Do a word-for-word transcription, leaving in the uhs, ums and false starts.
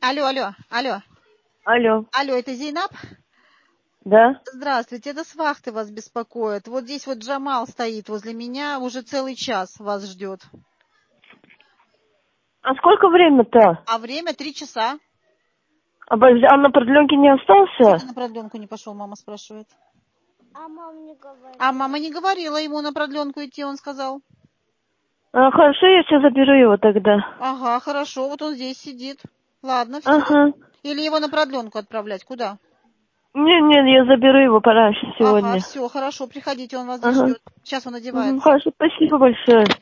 Алло, алло, алло. Алло. Алло, это Зейнаб? Да. Здравствуйте, это с вахты вас беспокоит. Вот здесь вот Джамал стоит возле меня, уже целый час вас ждет. А сколько время-то? А время три часа. А на продленке не остался? Кто на продленку не пошел, мама спрашивает. А мама не говорила. А мама не говорила ему на продленку идти, он сказал. А, хорошо, я сейчас заберу его тогда. Ага, хорошо, вот он здесь сидит. Ладно, все. Ага. Или его на продленку отправлять, куда? Нет, нет, я заберу его пораньше сегодня. Ага, все, хорошо, приходите, он вас здесь Ага. ждет. Сейчас он одевается. Угу, хорошо, спасибо большое.